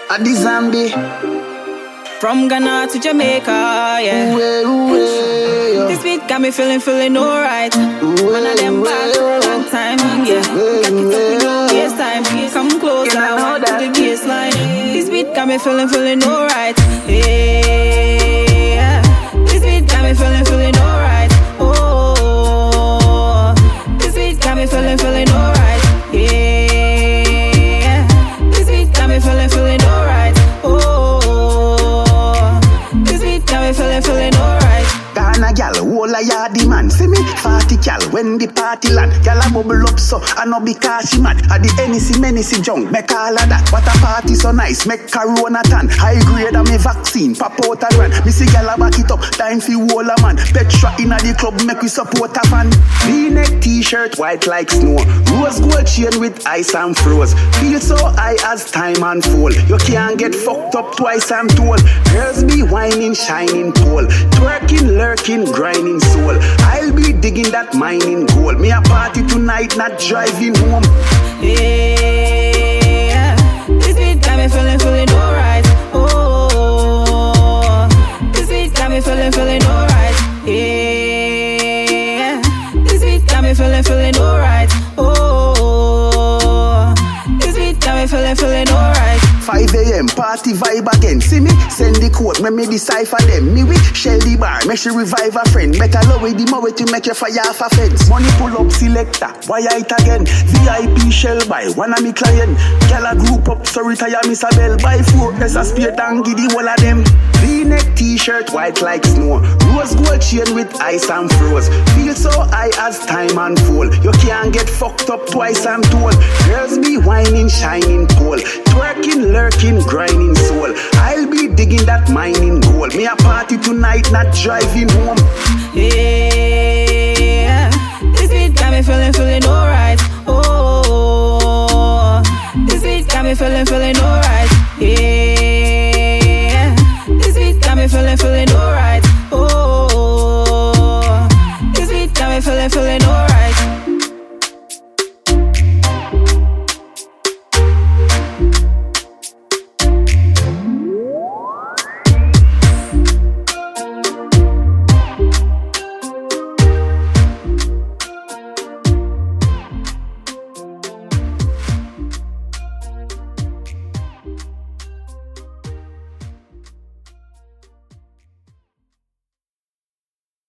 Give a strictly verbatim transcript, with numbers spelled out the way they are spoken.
A the zombie. From Ghana to Jamaica, yeah. Ooh, ooh, ooh, this beat got me feeling, feeling alright. One of them back for a long time, yeah. Cock it up with no waste time. Come closer, I to the baseline. This beat got me feeling, feeling alright. Yeah. This beat got me feeling, feeling alright. Oh, this beat got me feeling, feeling alright. Yeah. This beat got me feeling, feeling alright. Feeling, feeling alright. Ghana gal, whole a yardy man. See me, forty gal, when the party land. Gal a bubble up so, I no because she mad. At the Hennessy, Menessy junk, make all of that. What a party so nice, make Corona tan. High grade of me vaccine, pop out a run. Me see gal a back it up, time for whole a man. Petra inna the club, make we support a fan. V-neck t-shirt, white like snow. Rose gold chain with ice and froze. Feel so high as time unfold. You can't get fucked up twice, I'm told. Girls be whining, shining pole. Twerking, lurking, grinding soul. I'll be digging that mining gold. Me a party tonight, not driving home. Yeah, this beat got me feeling, feeling alright. Oh, this beat got me feeling, feeling alright. Yeah, this beat got me feeling, feeling alright. Oh, this beat got me feeling, feeling alright. five a.m. party vibe again. See me, send the code, me me decipher them. Me with shell the bar, make she revive a friend. Better lower the more to make you fire off a fence. Money pull up selector, why it again? V I P shell buy, one of me client. Girl a group up, so retire Miss Abel. Buy four, there's a spear and give the whole of them. V-neck t-shirt, white like snow. Rose gold chain with ice and froze. Feel so high as time unfold. You can't get fucked up twice, I'm told. Girls be whining, shining pole. Twerking, lurking, grinding soul. I'll be digging that mining gold. Me a party tonight, not driving home. Yeah, this beat got me feeling, feeling alright. Oh, this beat got me feeling, feeling alright.